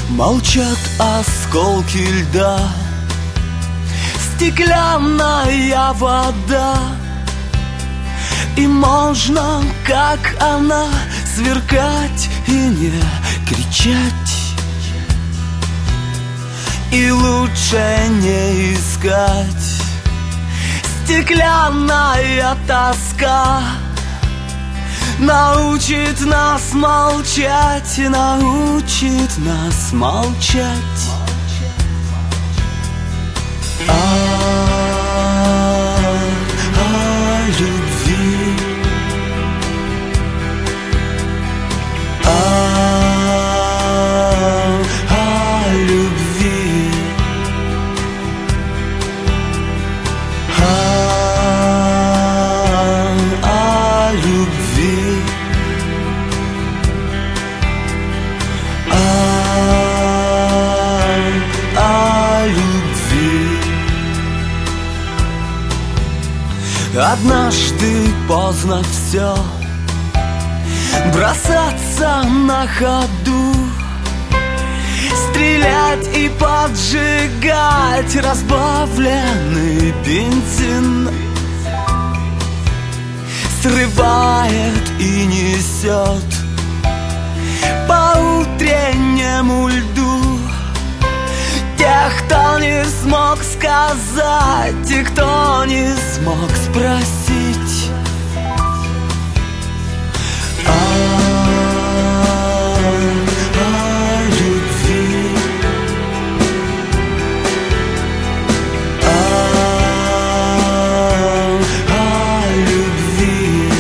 Молчат осколки льда, стеклянная вода, и можно, как она, сверкать и не кричать. И лучше не искать. Стеклянная тоска научит нас молчать, научит нас молчать. О любви, о любви, о любви, о любви. Однажды поздно все бросаться на ходу, стрелять и поджигать разбавленный бензин. Срывает и несет по утреннему льду тех, кто не смог сказать и кто не смог спросить. О любви, о любви,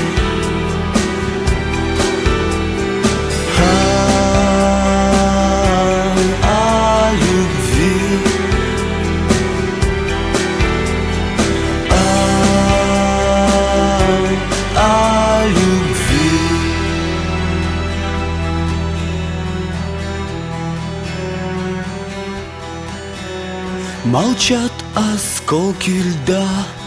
о любви, о любви. Молчат осколки льда,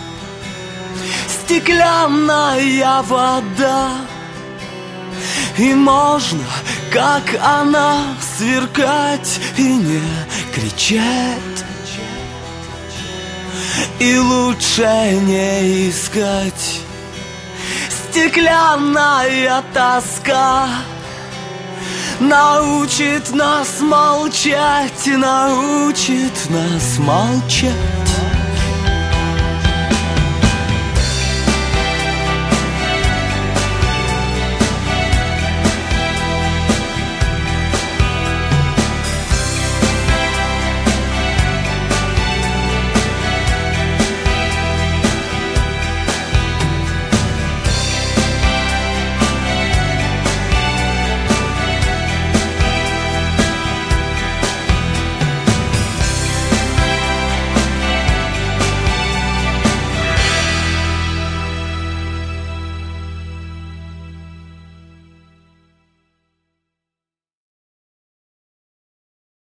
стеклянная вода, и можно, как она, сверкать и не кричать. И лучше не искать. Стеклянная тоска научит нас молчать, научит нас молчать.